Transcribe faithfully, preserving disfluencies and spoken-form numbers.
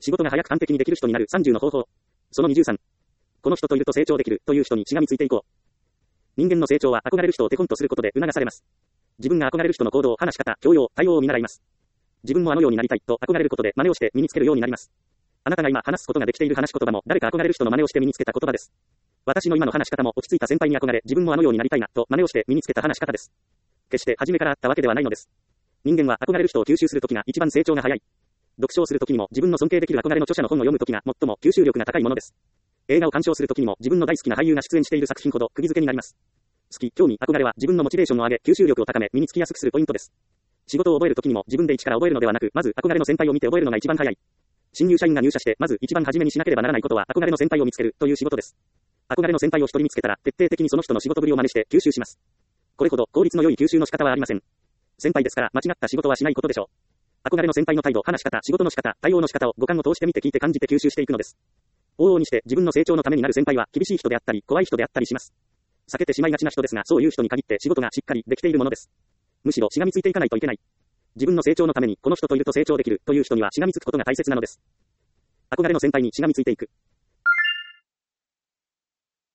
仕事が早く完璧にできる人になるさんじゅうの方法。そのにじゅうさん。この人といると成長できるという人にしがみついていこう。人間の成長は憧れる人を手本とすることで促されます。自分が憧れる人の行動、話し方、教養、対応を見習います。自分もあのようになりたいと憧れることで真似をして身につけるようになります。あなたが今話すことができている話し言葉も誰か憧れる人の真似をして身につけた言葉です。私の今の話し方も落ち着いた先輩に憧れ、自分もあのようになりたいなと真似をして身につけた話し方です。決して初めからあったわけではないのです。人間は憧れる人を吸収するときが一番成長が早い。読書をするときにも自分の尊敬できる憧れの著者の本を読むときが最も吸収力が高いものです。映画を鑑賞するときにも自分の大好きな俳優が出演している作品ほど釘付けになります。好き、興味、憧れは自分のモチベーションを上げ、吸収力を高め、身につきやすくするポイントです。仕事を覚えるときにも自分で一から覚えるのではなく、まず憧れの先輩を見て覚えるのが一番早い。新入社員が入社して、まず一番初めにしなければならないことは憧れの先輩を見つけるという仕事です。憧れの先輩を一人見つけたら、徹底的にその人の仕事ぶりを真似して吸収します。これほど効率の良い吸収の仕方はありません。先輩ですから間違った仕事はしないことでしょう。憧れの先輩の態度、話し方、仕事の仕方、対応の仕方を五感を通して見て聞いて感じて吸収していくのです。往々にして自分の成長のためになる先輩は厳しい人であったり、怖い人であったりします。避けてしまいがちな人ですが、そういう人に限って仕事がしっかりできているものです。むしろしがみついていかないといけない。自分の成長のためにこの人といると成長できるという人にはしがみつくことが大切なのです。憧れの先輩にしがみついていく。